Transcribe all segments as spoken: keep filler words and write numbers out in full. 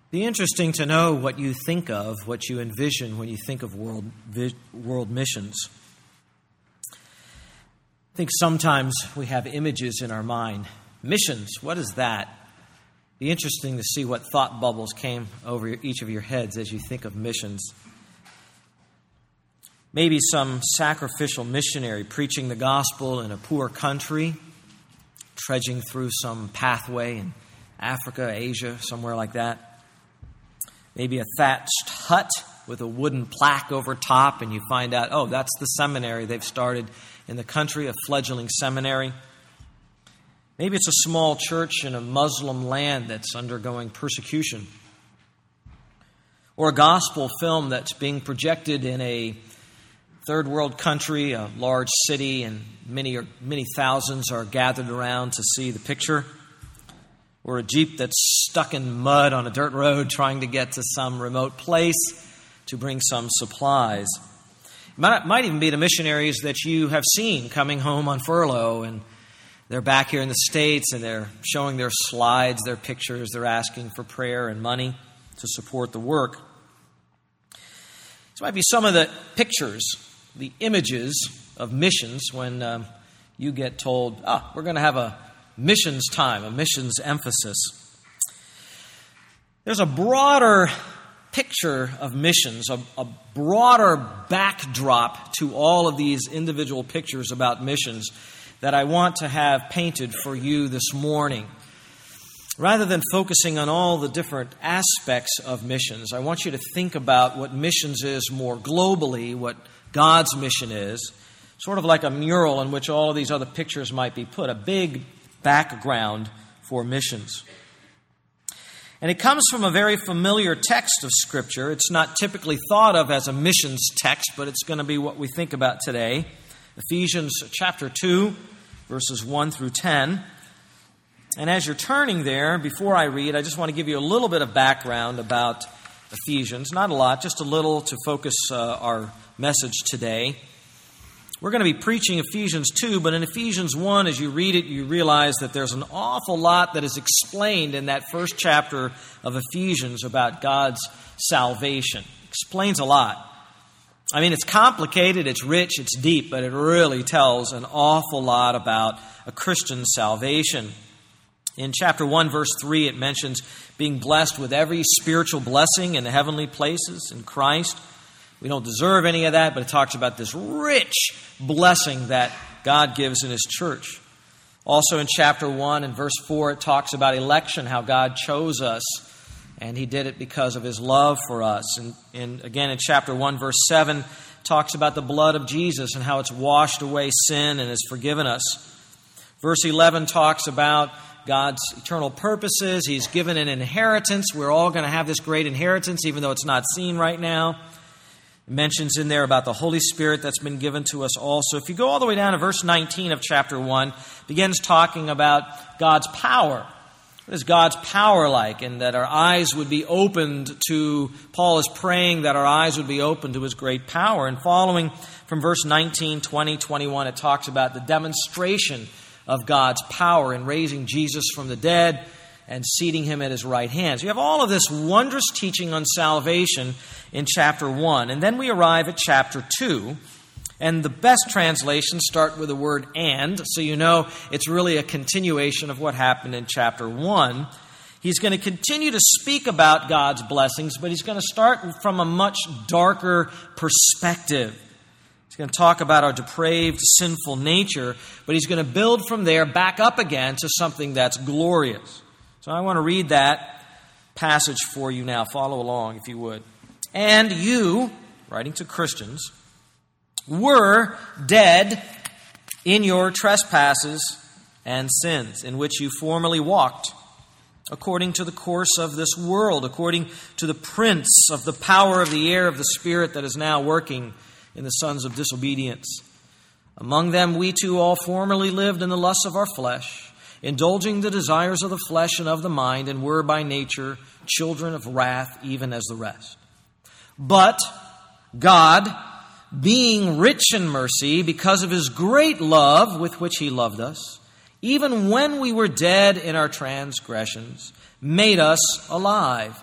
Be interesting to know what you think of, what you envision when you think of world world missions. I think sometimes we have images in our mind. Missions, what is that? Be interesting to see what thought bubbles came over each of your heads as you think of missions. Maybe some sacrificial missionary preaching the gospel in a poor country, trudging through some pathway in Africa, Asia, somewhere like that. Maybe a thatched hut with a wooden plaque over top, and you find out, oh, that's the seminary they've started in the country, a fledgling seminary. Maybe it's a small church in a Muslim land that's undergoing persecution. Or a gospel film that's being projected in a third world country, a large city, and many, or, many thousands are gathered around to see the picture. Or a Jeep that's stuck in mud on a dirt road trying to get to some remote place to bring some supplies. It might, might even be the missionaries that you have seen coming home on furlough, and they're back here in the States and they're showing their slides, their pictures, they're asking for prayer and money to support the work. This might be some of the pictures, the images of missions when um, you get told, ah, we're going to have a missions time, a missions emphasis. There's a broader picture of missions, a, a broader backdrop to all of these individual pictures about missions that I want to have painted for you this morning. Rather than focusing on all the different aspects of missions, I want you to think about what missions is more globally, what God's mission is, sort of like a mural in which all of these other pictures might be put, a big background for missions. And it comes from a very familiar text of Scripture. It's not typically thought of as a missions text, but it's going to be what we think about today. Ephesians chapter two, verses one through ten. And as you're turning there, before I read, I just want to give you a little bit of background about Ephesians. Not a lot, just a little to focus uh, our message today. We're going to be preaching Ephesians two, but in Ephesians one, as you read it, you realize that there's an awful lot that is explained in that first chapter of Ephesians about God's salvation. It explains a lot. I mean, it's complicated, it's rich, it's deep, but it really tells an awful lot about a Christian's salvation. In chapter one, verse three, it mentions being blessed with every spiritual blessing in the heavenly places in Christ. We don't deserve any of that, but it talks about this rich blessing that God gives in His church. Also in chapter one and verse four, it talks about election, how God chose us, and He did it because of His love for us. And, and again in chapter one, verse seven, it talks about the blood of Jesus and how it's washed away sin and has forgiven us. Verse eleven talks about God's eternal purposes. He's given an inheritance. We're all going to have this great inheritance, even though it's not seen right now. It mentions in there about the Holy Spirit that's been given to us also. If you go all the way down to verse nineteen of chapter one, begins talking about God's power. What is God's power like? And that our eyes would be opened to, Paul is praying that our eyes would be opened to His great power. And following from verse nineteen, twenty, twenty-one, it talks about the demonstration of God's power in raising Jesus from the dead and seating Him at His right hand. So you have all of this wondrous teaching on salvation in chapter one. And then we arrive at chapter two. And the best translations start with the word and. So you know it's really a continuation of what happened in chapter one. He's going to continue to speak about God's blessings, but he's going to start from a much darker perspective. He's going to talk about our depraved, sinful nature, but he's going to build from there back up again to something that's glorious. So I want to read that passage for you now. Follow along if you would. And you, writing to Christians, were dead in your trespasses and sins, in which you formerly walked, according to the course of this world, according to the prince of the power of the air of the Spirit that is now working in the sons of disobedience. Among them we too all formerly lived in the lusts of our flesh, indulging the desires of the flesh and of the mind, and were by nature children of wrath, even as the rest. But God, being rich in mercy, because of His great love with which He loved us, even when we were dead in our transgressions, made us alive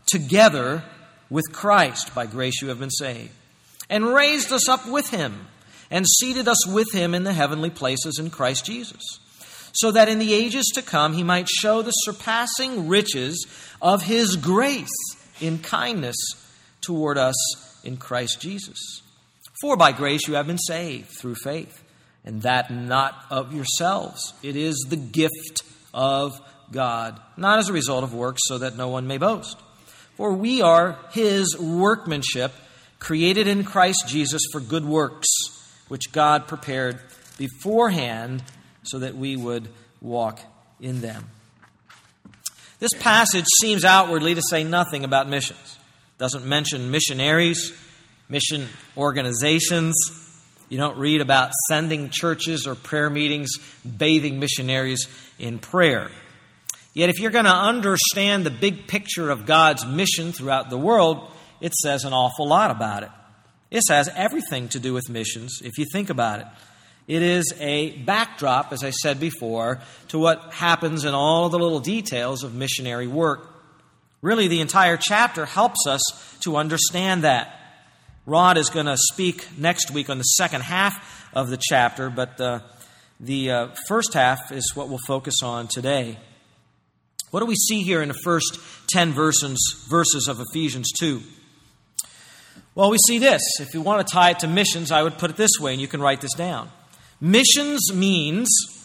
together with Christ. By grace you have been saved. And raised us up with him, and seated us with him in the heavenly places in Christ Jesus, so that in the ages to come he might show the surpassing riches of his grace in kindness toward us in Christ Jesus. For by grace you have been saved through faith, and that not of yourselves. It is the gift of God, not as a result of works, so that no one may boast. For we are his workmanship, created in Christ Jesus for good works, which God prepared beforehand so that we would walk in them. This passage seems outwardly to say nothing about missions. It doesn't mention missionaries, mission organizations. You don't read about sending churches or prayer meetings, bathing missionaries in prayer. Yet if you're going to understand the big picture of God's mission throughout the world, it says an awful lot about it. This has everything to do with missions, if you think about it. It is a backdrop, as I said before, to what happens in all the little details of missionary work. Really, the entire chapter helps us to understand that. Rod is going to speak next week on the second half of the chapter, but the, the uh, first half is what we'll focus on today. What do we see here in the first ten verses, verses of Ephesians two? Well, we see this. If you want to tie it to missions, I would put it this way, and you can write this down. Missions means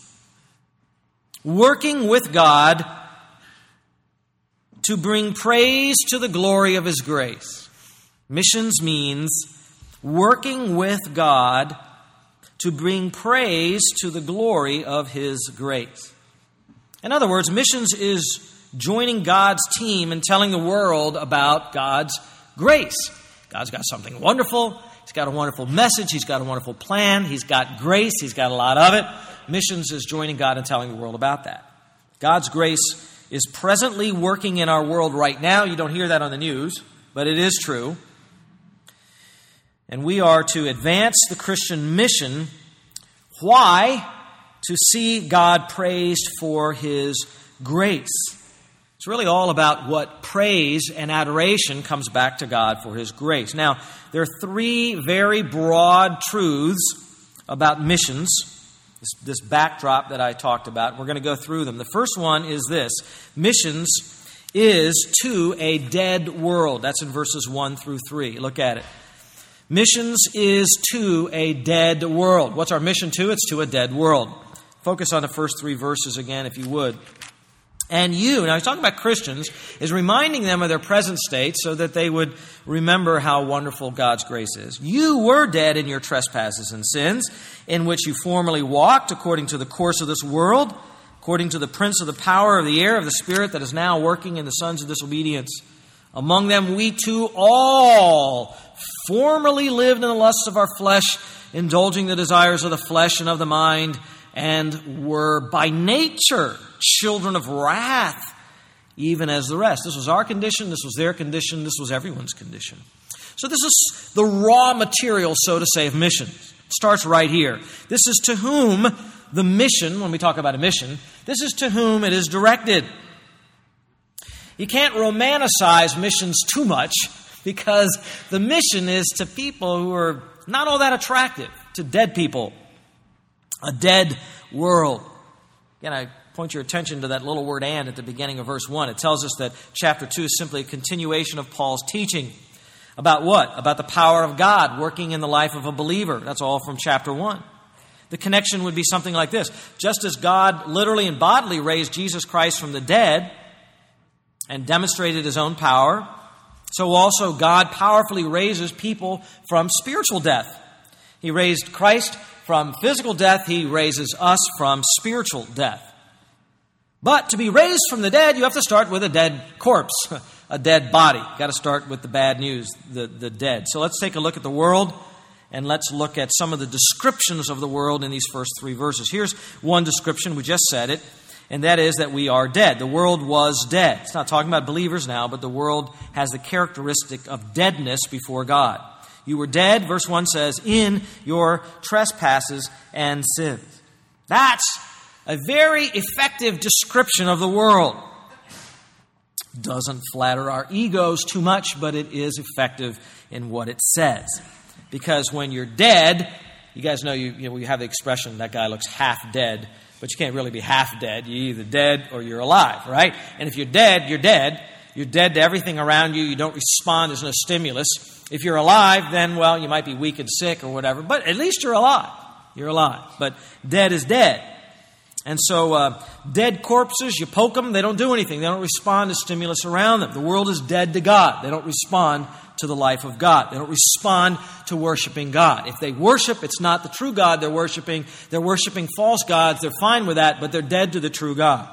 working with God to bring praise to the glory of his grace. Missions means working with God to bring praise to the glory of his grace. In other words, missions is joining God's team and telling the world about God's grace. God's got something wonderful. He's got a wonderful message. He's got a wonderful plan. He's got grace. He's got a lot of it. Missions is joining God and telling the world about that. God's grace is presently working in our world right now. You don't hear that on the news, but it is true. And we are to advance the Christian mission. Why? To see God praised for his grace. It's really all about what praise and adoration comes back to God for his grace. Now, there are three very broad truths about missions, this, this backdrop that I talked about. We're going to go through them. The first one is this. Missions is to a dead world. That's in verses one through three. Look at it. Missions is to a dead world. What's our mission to? It's to a dead world. Focus on the first three verses again, if you would. And you, now he's talking about Christians, is reminding them of their present state so that they would remember how wonderful God's grace is. You were dead in your trespasses and sins, in which you formerly walked according to the course of this world, according to the prince of the power of the air, of the spirit that is now working in the sons of disobedience. Among them we too all formerly lived in the lusts of our flesh, indulging the desires of the flesh and of the mind, and were by nature children of wrath, even as the rest. This was our condition, this was their condition, this was everyone's condition. So this is the raw material, so to say, of missions. It starts right here. This is to whom the mission, when we talk about a mission, this is to whom it is directed. You can't romanticize missions too much, because the mission is to people who are not all that attractive, to dead people. A dead world. Again, I point your attention to that little word "and" at the beginning of verse one. It tells us that chapter two is simply a continuation of Paul's teaching. About what? About the power of God working in the life of a believer. That's all from chapter one. The connection would be something like this. Just as God literally and bodily raised Jesus Christ from the dead and demonstrated his own power, so also God powerfully raises people from spiritual death. He raised Christ from physical death. He raises us from spiritual death. But to be raised from the dead, you have to start with a dead corpse, a dead body. You've got to start with the bad news, the, the dead. So let's take a look at the world, and let's look at some of the descriptions of the world in these first three verses. Here's one description. We just said it, and that is that we are dead. The world was dead. It's not talking about believers now, but the world has the characteristic of deadness before God. You were dead, verse one says, in your trespasses and sins. That's a very effective description of the world. Doesn't flatter our egos too much, but it is effective in what it says. Because when you're dead, you guys know you, you know, you have the expression, that guy looks half dead, but you can't really be half dead. You're either dead or you're alive, right? And if you're dead, you're dead. You're dead to everything around you. You don't respond. There's no stimulus. If you're alive, then, well, you might be weak and sick or whatever, but at least you're alive. You're alive. But dead is dead. And so uh, dead corpses, you poke them, they don't do anything. They don't respond to stimulus around them. The world is dead to God. They don't respond to the life of God. They don't respond to worshiping God. If they worship, it's not the true God they're worshiping. They're worshiping false gods. They're fine with that, but they're dead to the true God.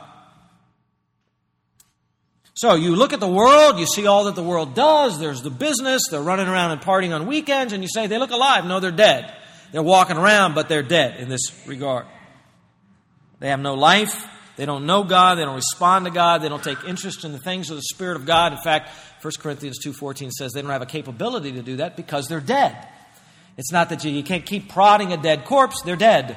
So you look at the world, you see all that the world does. There's the business. They're running around and partying on weekends, and you say, they look alive. No, they're dead. They're walking around, but they're dead in this regard. They have no life. They don't know God. They don't respond to God. They don't take interest in the things of the Spirit of God. In fact, First Corinthians two fourteen says they don't have a capability to do that because they're dead. It's not that you, you can't keep prodding a dead corpse. They're dead.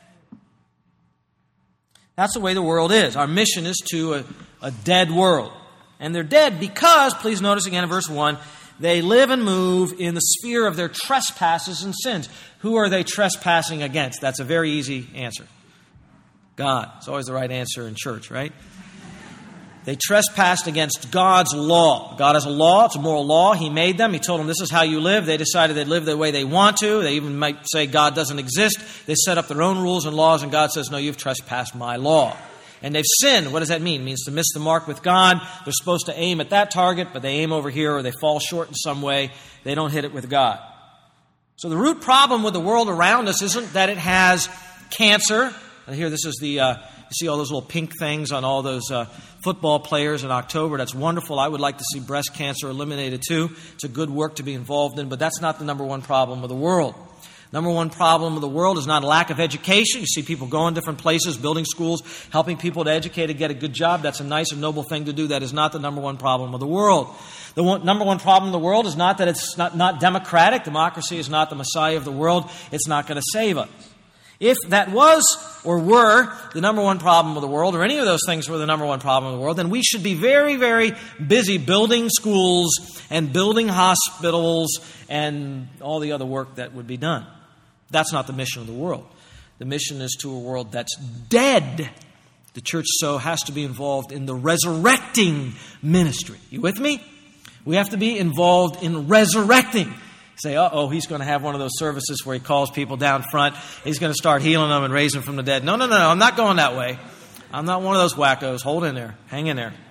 That's the way the world is. Our mission is to a, a dead world. And they're dead because, please notice again in verse one, they live and move in the sphere of their trespasses and sins. Who are they trespassing against? That's a very easy answer. God. It's always the right answer in church, right? They trespassed against God's law. God has a law. It's a moral law. He made them. He told them this is how you live. They decided they'd live the way they want to. They even might say God doesn't exist. They set up their own rules and laws, and God says, no, you've trespassed my law. And they've sinned. What does that mean? It means to miss the mark with God. They're supposed to aim at that target, but they aim over here or they fall short in some way. They don't hit it with God. So the root problem with the world around us isn't that it has cancer. And here, this is the, uh, you see all those little pink things on all those uh, football players in October. That's wonderful. I would like to see breast cancer eliminated too. It's a good work to be involved in, but that's not the number one problem of the world. Number one problem of the world is not a lack of education. You see people going different places, building schools, helping people to educate and get a good job. That's a nice and noble thing to do. That is not the number one problem of the world. The one, number one problem of the world is not that it's not, not democratic. Democracy is not the Messiah of the world. It's not going to save us. If that was or were the number one problem of the world, or any of those things were the number one problem of the world, then we should be very, very busy building schools and building hospitals and all the other work that would be done. That's not the mission of the world. The mission is to a world that's dead. The church, so, has to be involved in the resurrecting ministry. You with me? We have to be involved in resurrecting. Say, uh-oh, he's going to have one of those services where he calls people down front. He's going to start healing them and raising them from the dead. No, no, no, no, I'm not going that way. I'm not one of those wackos. Hold in there. Hang in there.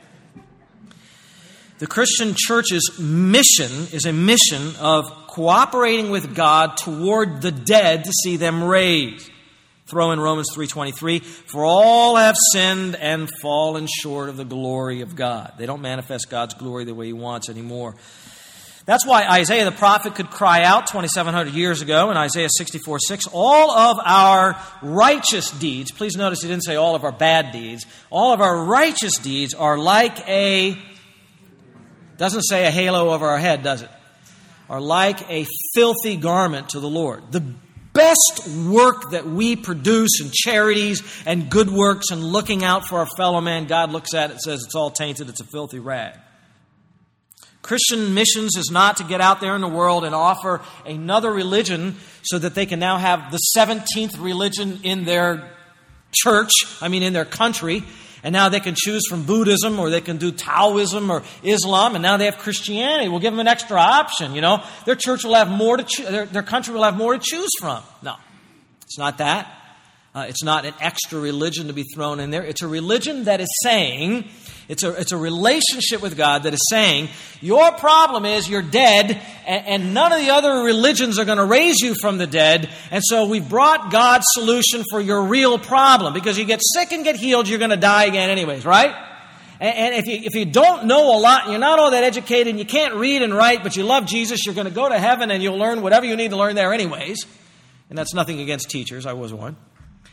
The Christian church's mission is a mission of cooperating with God toward the dead to see them raised. Throw in Romans three twenty-three, for all have sinned and fallen short of the glory of God. They don't manifest God's glory the way he wants anymore. That's why Isaiah the prophet could cry out twenty-seven hundred years ago in Isaiah sixty-four six, all of our righteous deeds, please notice he didn't say all of our bad deeds, all of our righteous deeds are like a, doesn't say a halo over our head, does it? Are like a filthy garment to the Lord. The best work that we produce in charities and good works and looking out for our fellow man, God looks at it and says it's all tainted, it's a filthy rag. Christian missions is not to get out there in the world and offer another religion so that they can now have the seventeenth religion in their church, I mean in their country, and now they can choose from Buddhism or they can do Taoism or Islam, and now they have Christianity. We'll give them an extra option, you know. Their church will have more to cho- their, their country will have more to choose from. No, it's not that. Uh, it's not an extra religion to be thrown in there. It's a religion that is saying, it's a, it's a relationship with God that is saying, your problem is you're dead, and, and none of the other religions are going to raise you from the dead, and so we've brought God's solution for your real problem. Because you get sick and get healed, you're going to die again anyways, right? And, and if you, if you don't know a lot, and you're not all that educated, and you can't read and write, but you love Jesus, you're going to go to heaven, and you'll learn whatever you need to learn there anyways. And that's nothing against teachers. I was one.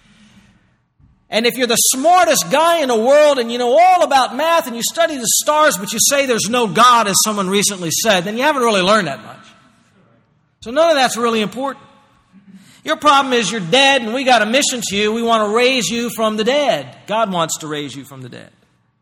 And if you're the smartest guy in the world and you know all about math and you study the stars, but you say there's no God, as someone recently said, then you haven't really learned that much. So none of that's really important. Your problem is you're dead and we got a mission to you. We want to raise you from the dead. God wants to raise you from the dead.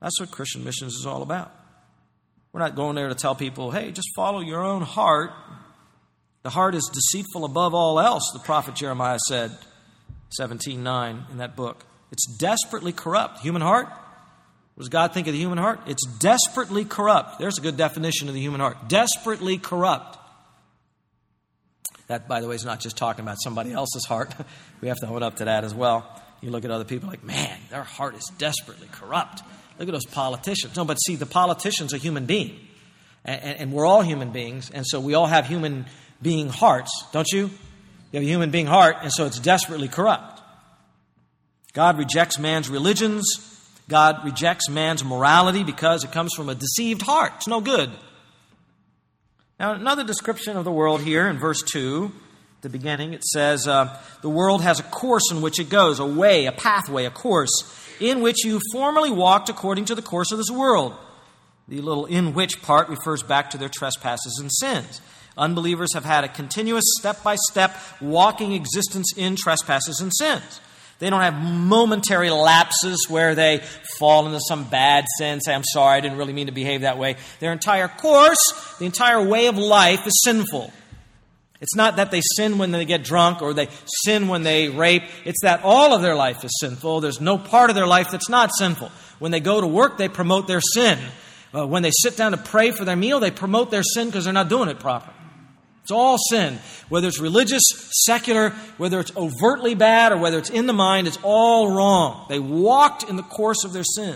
That's what Christian missions is all about. We're not going there to tell people, hey, just follow your own heart. The heart is deceitful above all else, the prophet Jeremiah said, seventeen nine in that book. It's desperately corrupt. Human heart? What does God think of the human heart? It's desperately corrupt. There's a good definition of the human heart. Desperately corrupt. That, by the way, is not just talking about somebody else's heart. We have to own up to that as well. You look at other people like, man, their heart is desperately corrupt. Look at those politicians. No, but see, the politician's a human being. And, and, and we're all human beings. And so we all have human being hearts, don't you? You have a human being heart, and so it's desperately corrupt. God rejects man's religions. God rejects man's morality because it comes from a deceived heart. It's no good. Now, another description of the world here in verse two, at the beginning, it says, uh, the world has a course in which it goes, a way, a pathway, a course, in which you formerly walked according to the course of this world. The little in which part refers back to their trespasses and sins. Unbelievers have had a continuous step-by-step walking existence in trespasses and sins. They don't have momentary lapses where they fall into some bad sin, say, I'm sorry, I didn't really mean to behave that way. Their entire course, the entire way of life is sinful. It's not that they sin when they get drunk or they sin when they rape. It's that all of their life is sinful. There's no part of their life that's not sinful. When they go to work, they promote their sin. Uh, when they sit down to pray for their meal, they promote their sin because they're not doing it properly. It's all sin. Whether it's religious, secular, whether it's overtly bad or whether it's in the mind, it's all wrong. They walked in the course of their sin.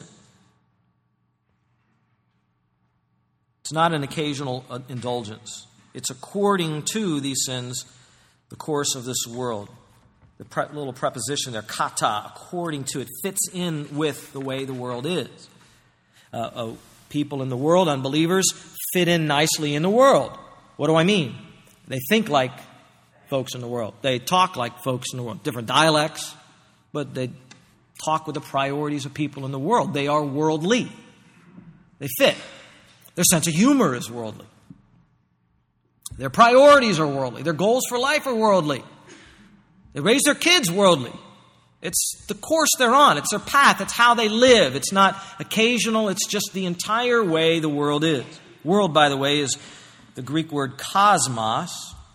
It's not an occasional indulgence. It's according to these sins, the course of this world. The pre- little preposition there, kata, according to, it fits in with the way the world is. Uh, uh, people in the world, unbelievers, fit in nicely in the world. What do I mean? They think like folks in the world. They talk like folks in the world. Different dialects, but they talk with the priorities of people in the world. They are worldly. They fit. Their sense of humor is worldly. Their priorities are worldly. Their goals for life are worldly. They raise their kids worldly. It's the course they're on. It's their path. It's how they live. It's not occasional. It's just the entire way the world is. World, by the way, is the Greek word cosmos.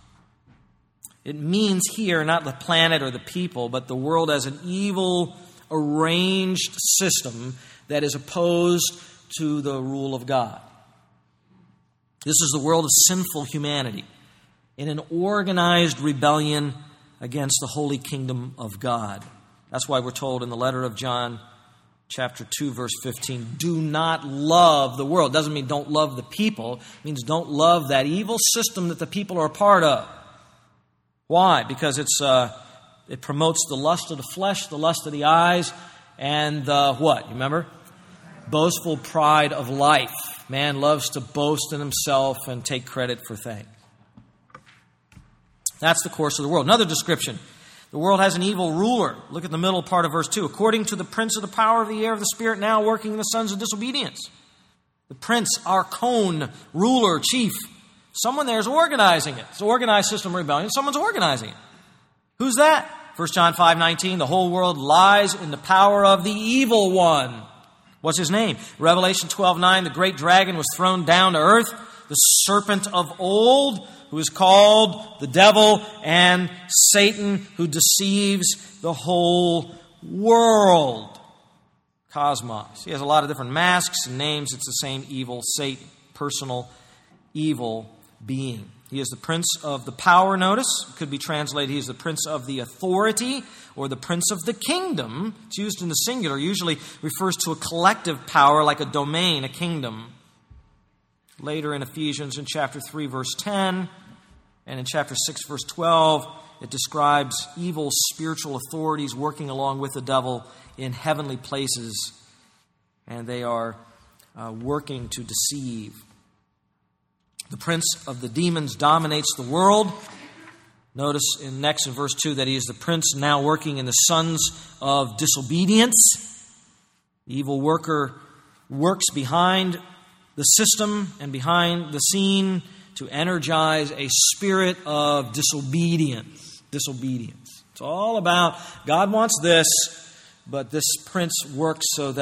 It means here not the planet or the people, but the world as an evil, arranged system that is opposed to the rule of God. This is the world of sinful humanity in an organized rebellion against the holy kingdom of God. That's why we're told in the letter of John, chapter two, verse fifteen, do not love the world. It doesn't mean don't love the people. It means don't love that evil system that the people are a part of. Why? Because it's uh, it promotes the lust of the flesh, the lust of the eyes, and the what? You remember? Boastful pride of life. Man loves to boast in himself and take credit for things. That's the course of the world. Another description. The world has an evil ruler. Look at the middle part of verse two. According to the prince of the power of the air of the spirit now working in the sons of disobedience. The prince, archon, ruler, chief. Someone there is organizing it. It's an organized system of rebellion. Someone's organizing it. Who's that? First John five nineteen. The whole world lies in the power of the evil one. What's his name? Revelation twelve nine. The great dragon was thrown down to earth. The serpent of old, who is called the devil and Satan, who deceives the whole world. Cosmos. He has a lot of different masks and names. It's the same evil Satan, personal evil being. He is the prince of the power, notice. It could be translated, he is the prince of the authority or the prince of the kingdom. It's used in the singular, usually refers to a collective power like a domain, a kingdom. Later in Ephesians in chapter three, verse ten, and in chapter six, verse twelve, it describes evil spiritual authorities working along with the devil in heavenly places, and they are uh, working to deceive. The prince of the demons dominates the world. Notice in next in verse two that he is the prince now working in the sons of disobedience. The evil worker works behind the system and behind the scene to energize a spirit of disobedience. Disobedience. It's all about God wants this, but this prince works so that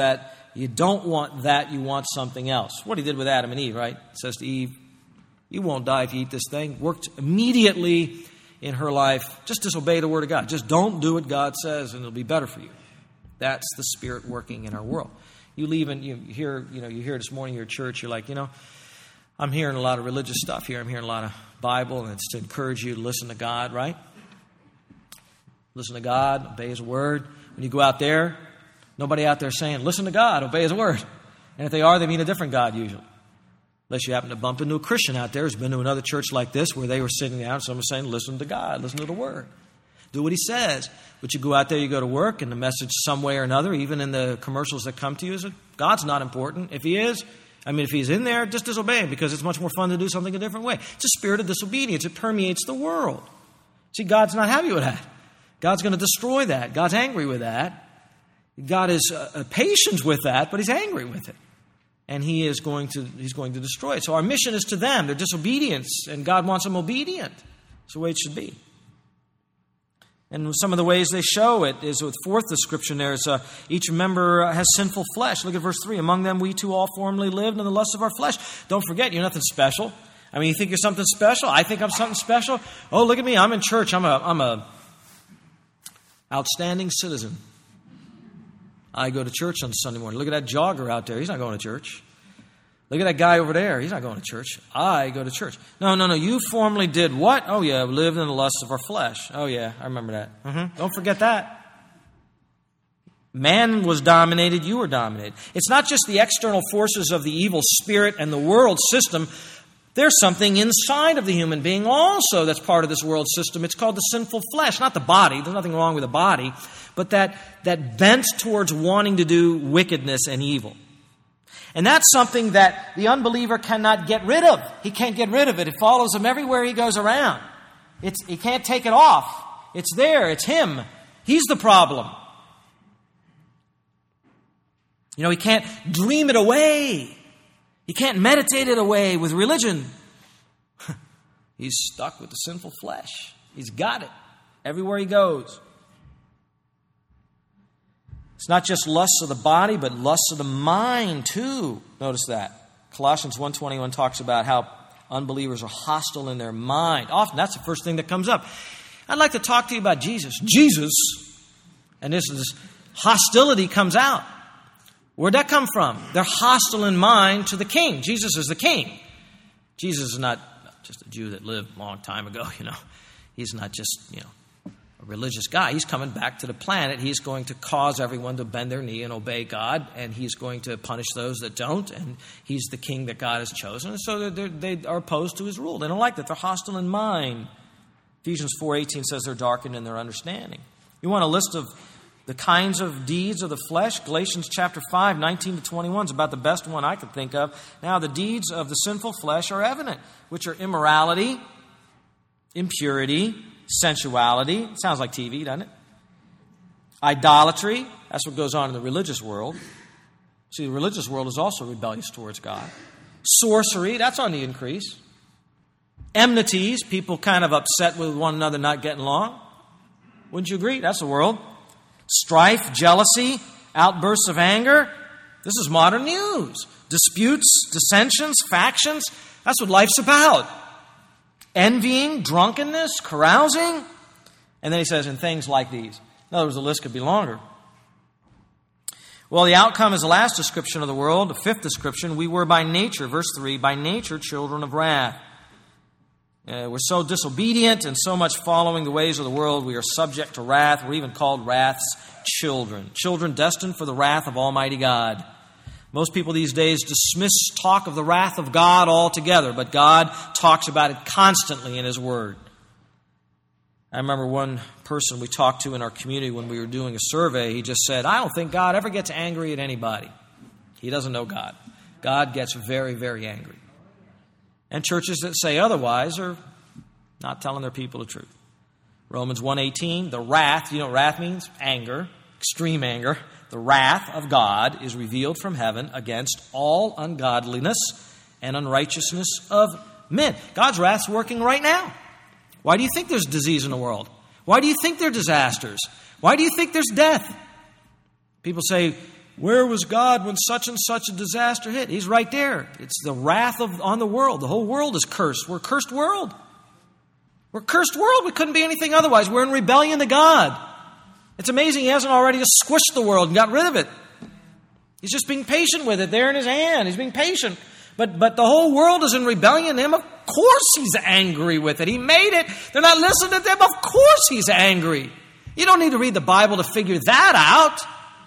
you don't want that, you want something else. What he did with Adam and Eve, right? It says to Eve, you won't die if you eat this thing. Worked immediately in her life. Just disobey the word of God. Just don't do what God says and it'll be better for you. That's the Spirit working in our world. You leave and you hear, you know, you hear this morning in your church, you're like, you know, I'm hearing a lot of religious stuff here. I'm hearing a lot of Bible, and it's to encourage you to listen to God, right? Listen to God, obey His word. When you go out there, nobody out there saying, listen to God, obey His word. And if they are, they mean a different God usually. Unless you happen to bump into a Christian out there who's been to another church like this where they were sitting down and someone was saying, listen to God, listen to the word. Do what He says. But you go out there, you go to work, and the message some way or another, even in the commercials that come to you, is that God's not important. If He is, I mean, if He's in there, just disobey Him because it's much more fun to do something a different way. It's a spirit of disobedience. It permeates the world. See, God's not happy with that. God's going to destroy that. God's angry with that. God is uh, patient with that, but He's angry with it. And He is going to, He's going to destroy it. So our mission is to them. Their disobedience, and God wants them obedient. That's the way it should be. And some of the ways they show it is with fourth description there is uh, each member has sinful flesh. Look at verse three. Among them we too all formerly lived in the lusts of our flesh. Don't forget, you're nothing special. I mean, you think you're something special? I think I'm something special. Oh, look at me. I'm in church. I'm a, I'm a outstanding citizen. I go to church on Sunday morning. Look at that jogger out there. He's not going to church. Look at that guy over there. He's not going to church. I go to church. No, no, no. You formerly did what? Oh, yeah, lived in the lusts of our flesh. Oh, yeah, I remember that. Mm-hmm. Don't forget that. Man was dominated. You were dominated. It's not just the external forces of the evil spirit and the world system. There's something inside of the human being also that's part of this world system. It's called the sinful flesh, not the body. There's nothing wrong with the body, but that, that bent towards wanting to do wickedness and evil. And that's something that the unbeliever cannot get rid of. He can't get rid of it. It follows him everywhere he goes around. It's, he can't take it off. It's there. It's him. He's the problem. You know, he can't dream it away. He can't meditate it away with religion. He's stuck with the sinful flesh. He's got it everywhere he goes. It's not just lusts of the body, but lusts of the mind too. Notice that. Colossians one twenty-one talks about how unbelievers are hostile in their mind. Often that's the first thing that comes up. I'd like to talk to you about Jesus. Jesus, and this is hostility comes out. Where'd that come from? They're hostile in mind to the king. Jesus is the king. Jesus is not just a Jew that lived a long time ago, you know. He's not just, you know, a religious guy. He's coming back to the planet. He's going to cause everyone to bend their knee and obey God, and He's going to punish those that don't, and He's the king that God has chosen. And so they're, they're, they are opposed to His rule. They don't like that. They're hostile in mind. Ephesians four eighteen says they're darkened in their understanding. You want a list of the kinds of deeds of the flesh? Galatians chapter five, nineteen to twenty-one is about the best one I could think of. Now, the deeds of the sinful flesh are evident, which are immorality, impurity, sensuality. Sounds like T V, doesn't it? Idolatry. That's what goes on in the religious world. See, the religious world is also rebellious towards God. Sorcery. That's on the increase. Enmities. People kind of upset with one another not getting along. Wouldn't you agree? That's the world. Strife, jealousy, outbursts of anger. This is modern news. Disputes, dissensions, factions. That's what life's about. Envying, drunkenness, carousing. And then he says, and things like these. In other words, the list could be longer. Well, the outcome is the last description of the world. The fifth description, we were by nature, verse three, by nature children of wrath. Uh, we're so disobedient and so much following the ways of the world, we are subject to wrath. We're even called wrath's children. Children destined for the wrath of Almighty God. Most people these days dismiss talk of the wrath of God altogether, but God talks about it constantly in His Word. I remember one person we talked to in our community when we were doing a survey, he just said, I don't think God ever gets angry at anybody. He doesn't know God. God gets very, very angry. And churches that say otherwise are not telling their people the truth. Romans one eighteen, the wrath, you know what wrath means? Anger, extreme anger. The wrath of God is revealed from heaven against all ungodliness and unrighteousness of men. God's wrath's working right now. Why do you think there's disease in the world? Why do you think there are disasters? Why do you think there's death? People say, Where was God when such and such a disaster hit? He's right there. It's the wrath of on the world. The whole world is cursed. We're a cursed world. We're a cursed world. We couldn't be anything otherwise. We're in rebellion to God. It's amazing He hasn't already just squished the world and got rid of it. He's just being patient with it there in His hand. He's being patient. But but the whole world is in rebellion to Him. Of course He's angry with it. He made it. They're not listening to Him. Of course He's angry. You don't need to read the Bible to figure that out.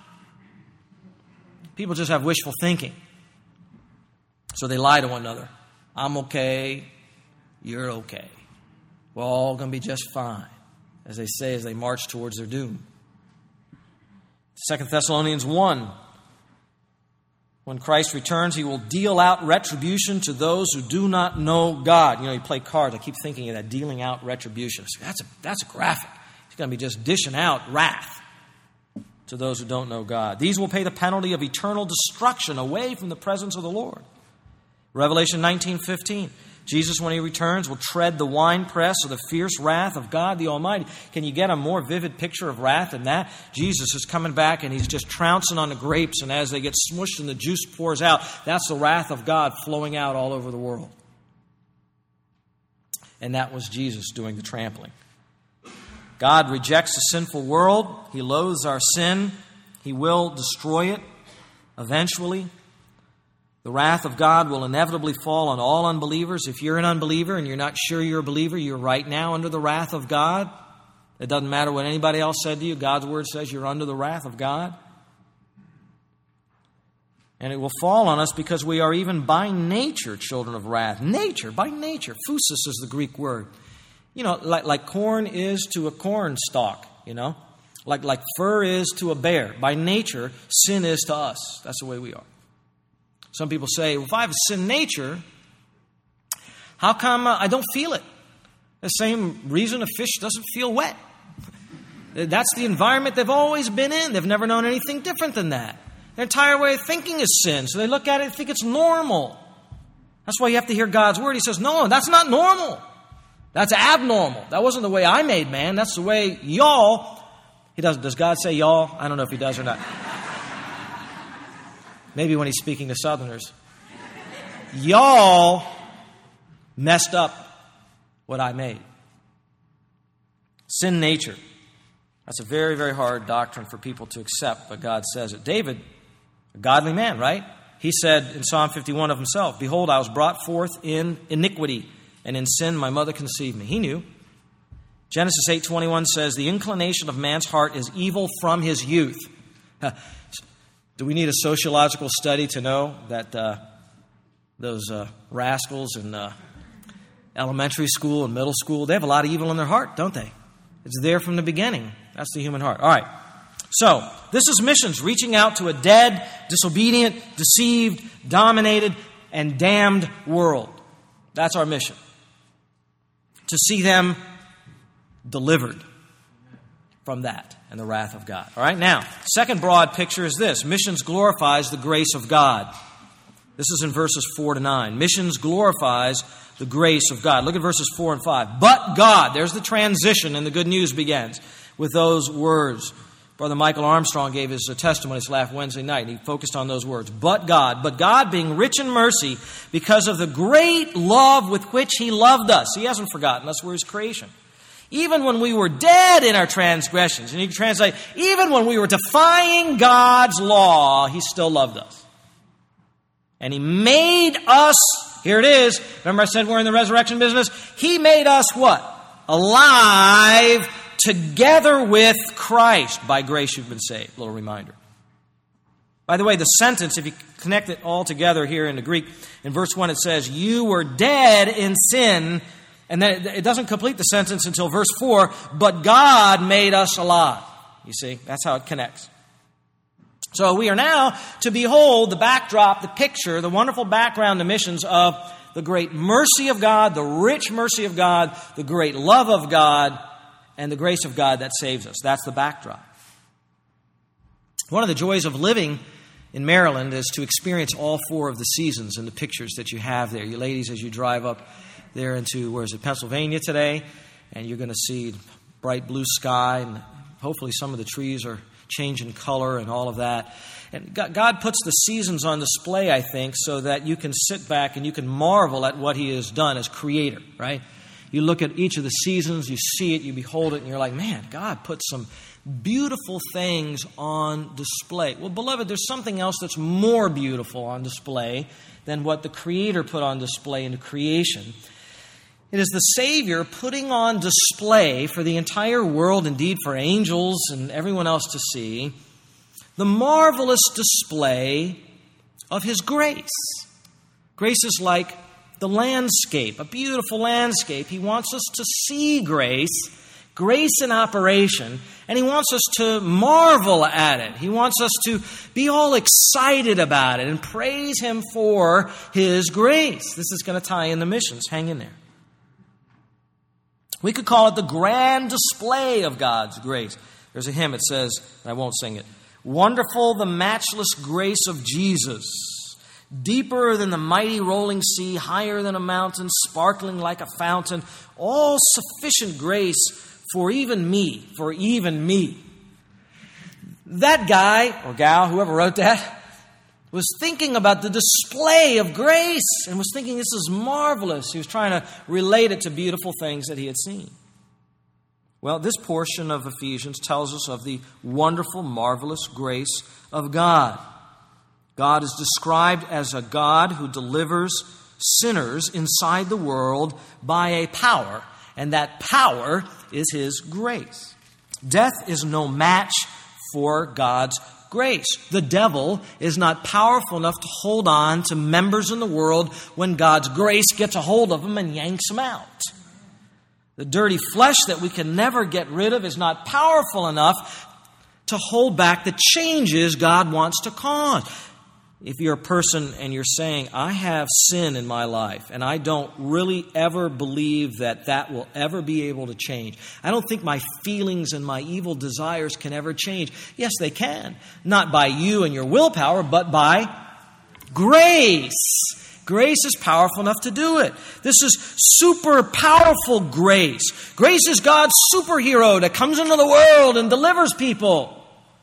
People just have wishful thinking. So they lie to one another. I'm okay. You're okay. We're all going to be just fine, as they say as they march towards their doom. Second Thessalonians one. When Christ returns, He will deal out retribution to those who do not know God. You know, you play cards. I keep thinking of that, dealing out retribution. That's a, that's a graphic. He's going to be just dishing out wrath to those who don't know God. These will pay the penalty of eternal destruction away from the presence of the Lord. Revelation nineteen fifteen. Jesus, when He returns, will tread the winepress of the fierce wrath of God the Almighty. Can you get a more vivid picture of wrath than that? Jesus is coming back and He's just trouncing on the grapes, and as they get smushed and the juice pours out, that's the wrath of God flowing out all over the world. And that was Jesus doing the trampling. God rejects a sinful world. He loathes our sin. He will destroy it eventually. The wrath of God will inevitably fall on all unbelievers. If you're an unbeliever and you're not sure you're a believer, you're right now under the wrath of God. It doesn't matter what anybody else said to you. God's Word says you're under the wrath of God. And it will fall on us because we are even by nature children of wrath. Nature, by nature. Phusis is the Greek word. You know, like, like corn is to a corn stalk, you know. Like, like fur is to a bear. By nature, sin is to us. That's the way we are. Some people say, well, if I have a sin nature, how come uh, I don't feel it? The same reason a fish doesn't feel wet. That's the environment they've always been in. They've never known anything different than that. Their entire way of thinking is sin. So they look at it and think it's normal. That's why you have to hear God's Word. He says, no, that's not normal. That's abnormal. That wasn't the way I made man. That's the way y'all. He does. Does God say y'all? I don't know if He does or not. Maybe when He's speaking to Southerners. Y'all messed up what I made. Sin nature. That's a very, very hard doctrine for people to accept, but God says it. David, a godly man, right? He said in Psalm fifty-one of himself, behold, I was brought forth in iniquity, and in sin my mother conceived me. He knew. Genesis eight twenty-one says, the inclination of man's heart is evil from his youth. Do we need a sociological study to know that uh, those uh, rascals in uh, elementary school and middle school, they have a lot of evil in their heart, don't they? It's there from the beginning. That's the human heart. All right. So, this is missions, reaching out to a dead, disobedient, deceived, dominated, and damned world. That's our mission. To see them delivered from that and the wrath of God. All right, now, second broad picture is this. Missions glorifies the grace of God. This is in verses four to nine. Missions glorifies the grace of God. Look at verses four and five. But God, there's the transition, and the good news begins with those words. Brother Michael Armstrong gave his testimony this last Wednesday night. He focused on those words. But God, but God being rich in mercy because of the great love with which He loved us. He hasn't forgotten us. We're His creation. Even when we were dead in our transgressions. And you can translate, even when we were defying God's law, He still loved us. And He made us, here it is. Remember I said we're in the resurrection business? He made us what? Alive together with Christ. By grace you've been saved. A little reminder. By the way, the sentence, if you connect it all together here in the Greek, in verse one it says, you were dead in sin. And then it doesn't complete the sentence until verse four, but God made us alive. You see, that's how it connects. So we are now to behold the backdrop, the picture, the wonderful background to missions of the great mercy of God, the rich mercy of God, the great love of God, and the grace of God that saves us. That's the backdrop. One of the joys of living in Maryland is to experience all four of the seasons in the pictures that you have there. You ladies, as you drive up there into, where is it, Pennsylvania today, and you're going to see bright blue sky, and hopefully some of the trees are change in color and all of that. And God puts the seasons on display, I think, so that you can sit back and you can marvel at what He has done as Creator, right? You look at each of the seasons, you see it, you behold it, and you're like, man, God put some beautiful things on display. Well, beloved, there's something else that's more beautiful on display than what the Creator put on display in creation. It is the Savior putting on display for the entire world, indeed for angels and everyone else to see, the marvelous display of His grace. Grace is like the landscape, a beautiful landscape. He wants us to see grace, grace in operation, and He wants us to marvel at it. He wants us to be all excited about it and praise Him for His grace. This is going to tie in the missions. Hang in there. We could call it the grand display of God's grace. There's a hymn that says, and I won't sing it, "Wonderful the matchless grace of Jesus, deeper than the mighty rolling sea, higher than a mountain, sparkling like a fountain, all sufficient grace for even me, for even me." That guy or gal, whoever wrote that, was thinking about the display of grace and was thinking this is marvelous. He was trying to relate it to beautiful things that he had seen. Well, this portion of Ephesians tells us of the wonderful, marvelous grace of God. God is described as a God who delivers sinners inside the world by a power, and that power is His grace. Death is no match for God's grace. The devil is not powerful enough to hold on to members in the world when God's grace gets a hold of them and yanks them out. The dirty flesh that we can never get rid of is not powerful enough to hold back the changes God wants to cause. If you're a person and you're saying, I have sin in my life, and I don't really ever believe that that will ever be able to change. I don't think my feelings and my evil desires can ever change. Yes, they can. Not by you and your willpower, but by grace. Grace is powerful enough to do it. This is super powerful grace. Grace is God's superhero that comes into the world and delivers people.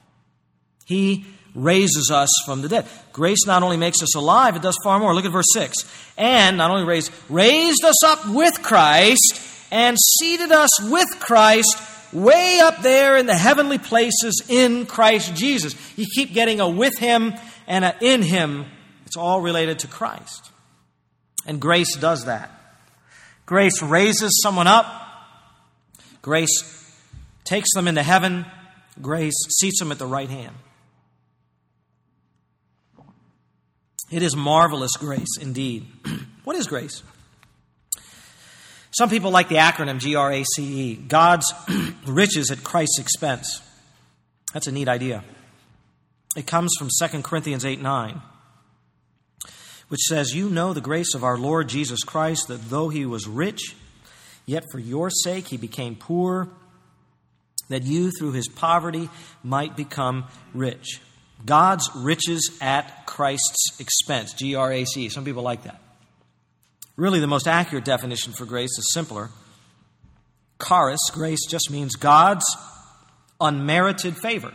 He raises us from the dead. Grace not only makes us alive, it does far more. Look at verse six. And not only raised, raised us up with Christ and seated us with Christ way up there in the heavenly places in Christ Jesus. You keep getting a with Him and a in Him. It's all related to Christ. And grace does that. Grace raises someone up. Grace takes them into heaven. Grace seats them at the right hand. It is marvelous grace indeed. What is grace? Some people like the acronym G R A C E, God's riches at Christ's expense. That's a neat idea. It comes from Second Corinthians eight nine, which says, "You know the grace of our Lord Jesus Christ, that though He was rich, yet for your sake He became poor, that you through His poverty might become rich." God's riches at Christ's expense, G R A C E. Some people like that. Really, the most accurate definition for grace is simpler. Charis, grace, just means God's unmerited favor.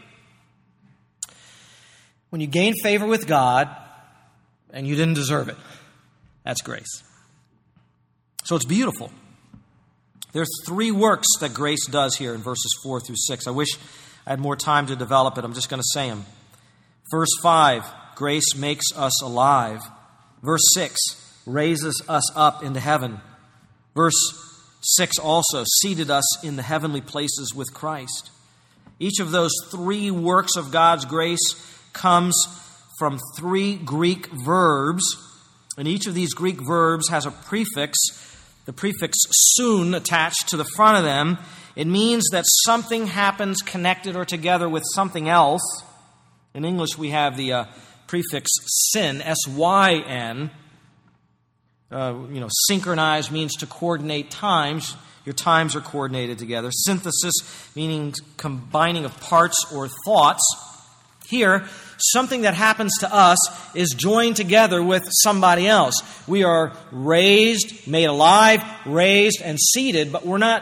When you gain favor with God and you didn't deserve it, that's grace. So it's beautiful. There's three works that grace does here in verses four through six. I wish I had more time to develop it. I'm just going to say them. Verse five, grace makes us alive. Verse six, raises us up into heaven. Verse six also, seated us in the heavenly places with Christ. Each of those three works of God's grace comes from three Greek verbs. And each of these Greek verbs has a prefix, the prefix soon attached to the front of them. It means that something happens connected or together with something else. In English, we have the uh, prefix syn, S Y N. Uh, you know, synchronize means to coordinate times. Your times are coordinated together. Synthesis, meaning combining of parts or thoughts. Here, something that happens to us is joined together with somebody else. We are raised, made alive, raised, and seated, but we're not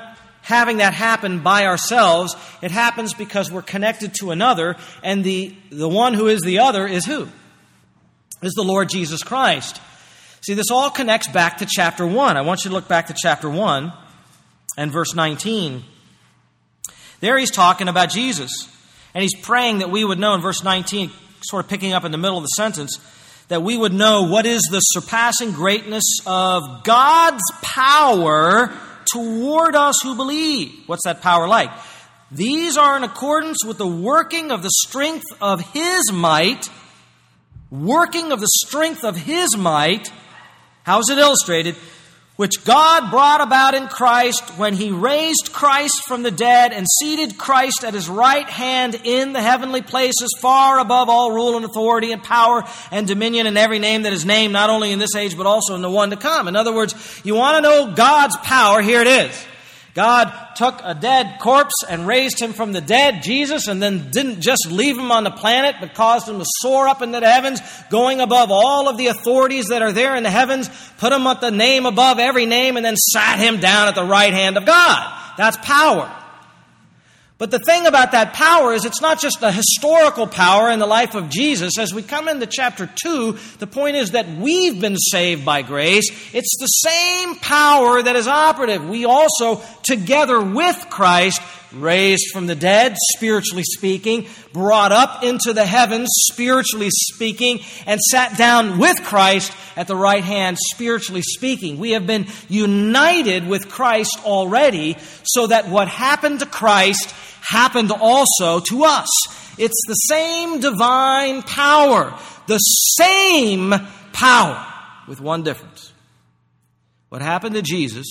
having that happen by ourselves. It happens because we're connected to another, and the, the one who is the other is who? Is the Lord Jesus Christ. See, this all connects back to chapter one. I want you to look back to chapter one and verse nineteen. There he's talking about Jesus, and he's praying that we would know in verse nineteen, sort of picking up in the middle of the sentence, that we would know what is the surpassing greatness of God's power toward us who believe. What's that power like? These are in accordance with the working of the strength of His might, working of the strength of His might. How is it illustrated? Which God brought about in Christ when He raised Christ from the dead and seated Christ at His right hand in the heavenly places, far above all rule and authority and power and dominion and every name that is named, not only in this age but also in the one to come. In other words, you want to know God's power, here it is. God took a dead corpse and raised him from the dead, Jesus, and then didn't just leave him on the planet, but caused him to soar up into the heavens, going above all of the authorities that are there in the heavens, put him at the name above every name, and then sat him down at the right hand of God. That's power. But the thing about that power is it's not just a historical power in the life of Jesus. As we come into chapter two, the point is that we've been saved by grace. It's the same power that is operative. We also, together with Christ, raised from the dead, spiritually speaking, brought up into the heavens, spiritually speaking, and sat down with Christ at the right hand, spiritually speaking. We have been united with Christ already, so that what happened to Christ happened also to us. It's the same divine power, the same power, with one difference. What happened to Jesus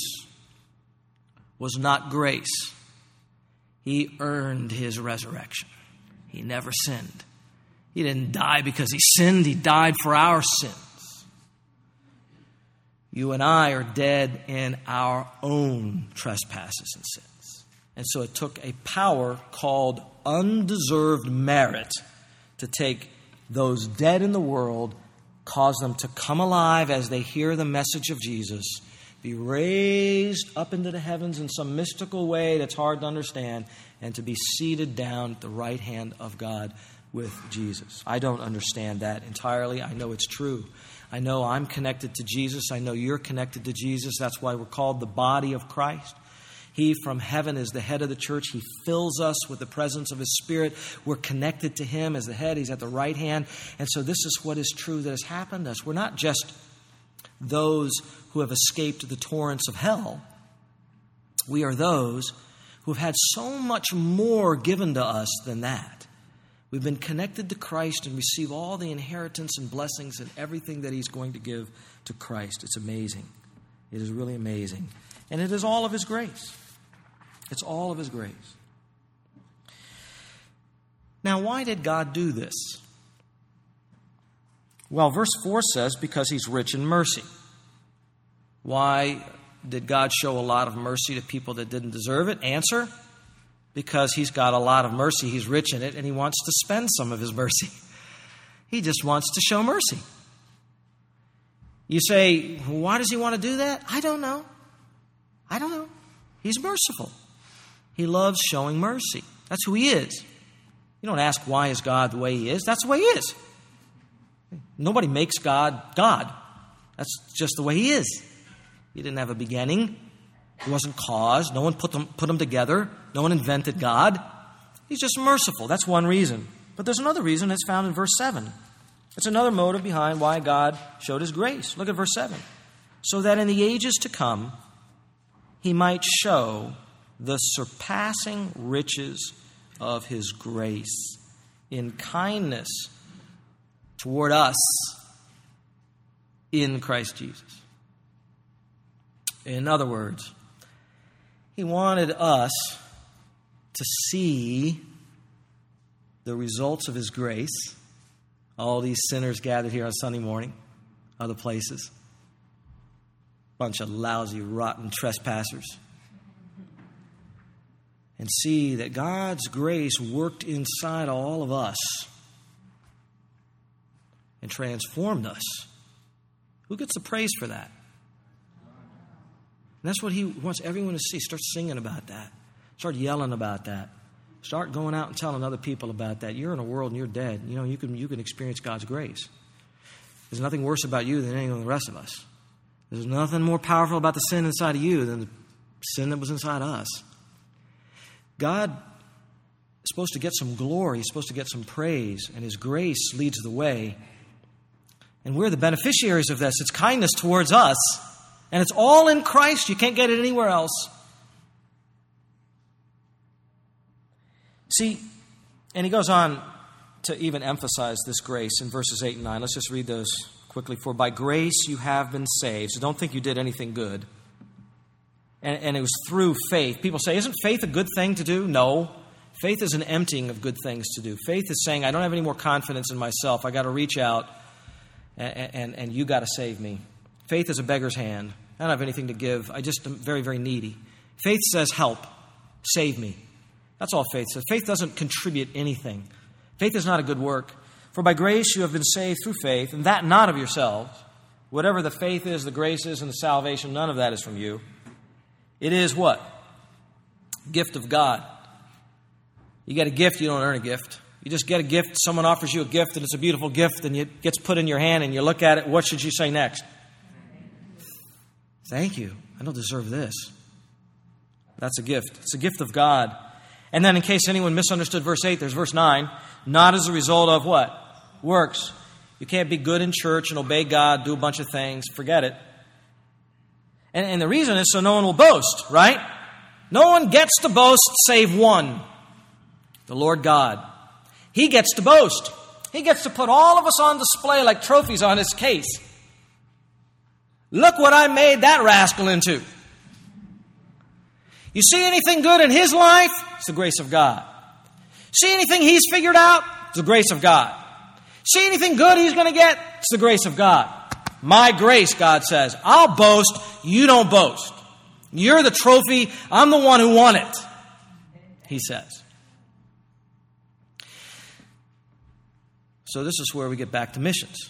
was not grace. He earned His resurrection. He never sinned. He didn't die because He sinned. He died for our sins. You and I are dead in our own trespasses and sins. And so it took a power called undeserved merit to take those dead in the world, cause them to come alive as they hear the message of Jesus, be raised up into the heavens in some mystical way that's hard to understand, and to be seated down at the right hand of God with Jesus. I don't understand that entirely. I know it's true. I know I'm connected to Jesus. I know you're connected to Jesus. That's why we're called the body of Christ. He from heaven is the head of the church. He fills us with the presence of His Spirit. We're connected to Him as the head. He's at the right hand. And so this is what is true that has happened to us. We're not just those who have escaped the torrents of hell. We are those who have had so much more given to us than that. We've been connected to Christ and receive all the inheritance and blessings and everything that He's going to give to Christ. It's amazing. It is really amazing. And it is all of His grace. It's all of His grace. Now, why did God do this? Well, verse four says, because He's rich in mercy. Why did God show a lot of mercy to people that didn't deserve it? Answer, because He's got a lot of mercy. He's rich in it, and He wants to spend some of His mercy. He just wants to show mercy. You say, why does He want to do that? I don't know. I don't know. He's merciful. He loves showing mercy. That's who He is. You don't ask, why is God the way He is? That's the way He is. Nobody makes God God. That's just the way He is. He didn't have a beginning. He wasn't caused. No one put them, put them together. No one invented God. He's just merciful. That's one reason. But there's another reason that's found in verse seven. It's another motive behind why God showed His grace. Look at verse seven. So that in the ages to come, He might show the surpassing riches of His grace in kindness toward us in Christ Jesus. In other words, He wanted us to see the results of His grace. All these sinners gathered here on Sunday morning, other places. Bunch of lousy, rotten trespassers. And see that God's grace worked inside all of us and transformed us. Who gets the praise for that? And that's what he wants everyone to see. Start singing about that. Start yelling about that. Start going out and telling other people about that. You're in a world and you're dead. You know, you can, you can experience God's grace. There's nothing worse about you than any of the rest of us. There's nothing more powerful about the sin inside of you than the sin that was inside us. God is supposed to get some glory. He's supposed to get some praise. And His grace leads the way. And we're the beneficiaries of this. It's kindness towards us. And it's all in Christ. You can't get it anywhere else. See, and he goes on to even emphasize this grace in verses eight and nine. Let's just read those quickly. For by grace you have been saved. So don't think you did anything good. And, and it was through faith. People say, isn't faith a good thing to do? No. Faith is an emptying of good things to do. Faith is saying, I don't have any more confidence in myself. I got to reach out and, and, and you got to save me. Faith is a beggar's hand. I don't have anything to give. I just am very, very needy. Faith says, help, save me. That's all faith says. Faith doesn't contribute anything. Faith is not a good work. For by grace you have been saved through faith, and that not of yourselves. Whatever the faith is, the grace is, and the salvation, none of that is from you. It is what? Gift of God. You get a gift, you don't earn a gift. You just get a gift, someone offers you a gift, and it's a beautiful gift, and it gets put in your hand, and you look at it, what should you say next? Thank you. I don't deserve this. That's a gift. It's a gift of God. And then in case anyone misunderstood verse eight, there's verse nine. Not as a result of what? Works. You can't be good in church and obey God, do a bunch of things. Forget it. And, and the reason is so no one will boast, right? No one gets to boast save one. The Lord God. He gets to boast. He gets to put all of us on display like trophies on his case. Look what I made that rascal into. You see anything good in his life? It's the grace of God. See anything he's figured out? It's the grace of God. See anything good he's going to get? It's the grace of God. My grace, God says. I'll boast. You don't boast. You're the trophy. I'm the one who won it. He says. So this is where we get back to missions.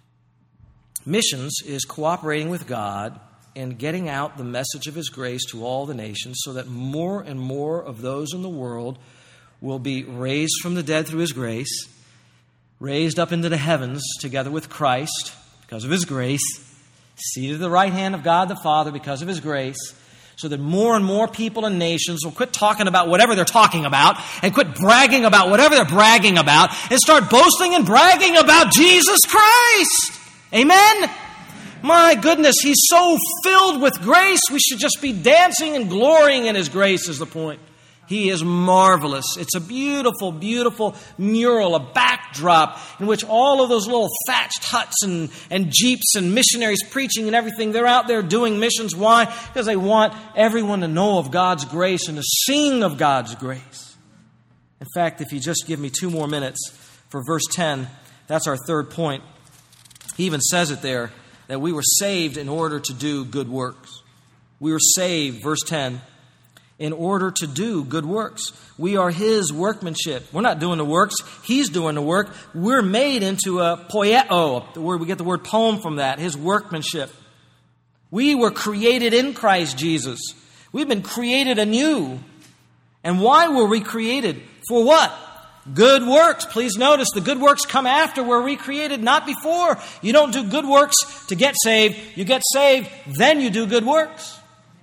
Missions is cooperating with God and getting out the message of His grace to all the nations so that more and more of those in the world will be raised from the dead through His grace, raised up into the heavens together with Christ because of His grace, seated at the right hand of God the Father because of His grace, so that more and more people and nations will quit talking about whatever they're talking about and quit bragging about whatever they're bragging about and start boasting and bragging about Jesus Christ. Amen? My goodness, He's so filled with grace, we should just be dancing and glorying in His grace is the point. He is marvelous. It's a beautiful, beautiful mural, a backdrop in which all of those little thatched huts and, and jeeps and missionaries preaching and everything, they're out there doing missions. Why? Because they want everyone to know of God's grace and to sing of God's grace. In fact, if you just give me two more minutes for verse ten, that's our third point. He even says it there, that we were saved in order to do good works. We were saved, verse ten, in order to do good works. We are His workmanship. We're not doing the works. He's doing the work. We're made into a poieo, the word we get the word poem from that, His workmanship. We were created in Christ Jesus. We've been created anew. And why were we created? For what? Good works. Please notice the good works come after we're recreated, not before. You don't do good works to get saved. You get saved, then you do good works.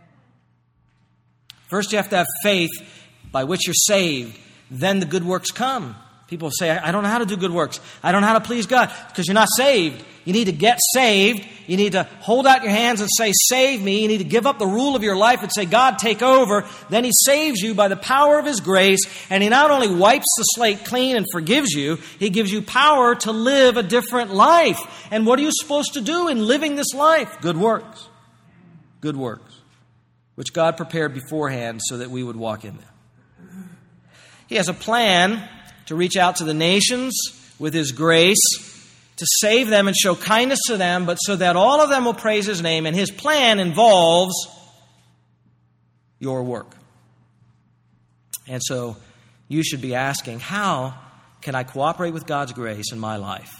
First you have to have faith by which you're saved. Then the good works come. People say, I don't know how to do good works. I don't know how to please God. Because you're not saved. You need to get saved. You need to hold out your hands and say, save me. You need to give up the rule of your life and say, God, take over. Then He saves you by the power of His grace. And He not only wipes the slate clean and forgives you, He gives you power to live a different life. And what are you supposed to do in living this life? Good works. Good works. Which God prepared beforehand so that we would walk in them. He has a plan to reach out to the nations with His grace, to save them and show kindness to them, but so that all of them will praise His name. And His plan involves your work. And so you should be asking, how can I cooperate with God's grace in my life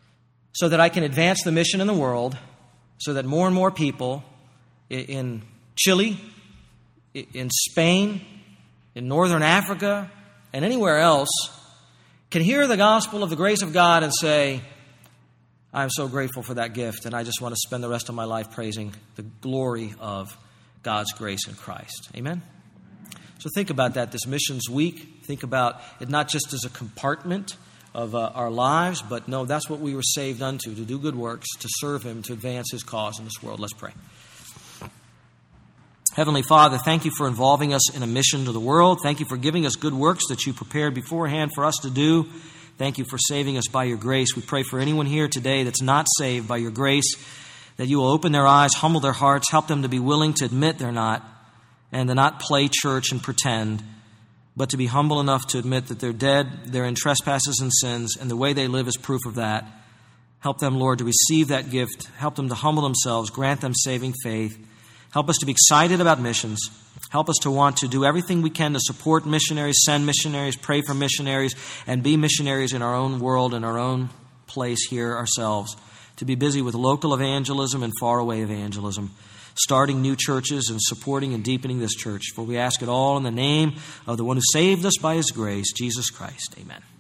so that I can advance the mission in the world, so that more and more people in Chile, in Spain, in northern Africa, and anywhere else can hear the gospel of the grace of God and say, I'm so grateful for that gift, and I just want to spend the rest of my life praising the glory of God's grace in Christ. Amen? So think about that this missions week. Think about it not just as a compartment of uh, our lives, but no, that's what we were saved unto, to do good works, to serve Him, to advance His cause in this world. Let's pray. Heavenly Father, thank you for involving us in a mission to the world. Thank you for giving us good works that you prepared beforehand for us to do. Thank you for saving us by your grace. We pray for anyone here today that's not saved by your grace, that you will open their eyes, humble their hearts, help them to be willing to admit they're not, and to not play church and pretend, but to be humble enough to admit that they're dead, they're in trespasses and sins, and the way they live is proof of that. Help them, Lord, to receive that gift. Help them to humble themselves. Grant them saving faith. Help us to be excited about missions. Help us to want to do everything we can to support missionaries, send missionaries, pray for missionaries, and be missionaries in our own world, in our own place here ourselves. To be busy with local evangelism and faraway evangelism, starting new churches and supporting and deepening this church. For we ask it all in the name of the one who saved us by His grace, Jesus Christ. Amen.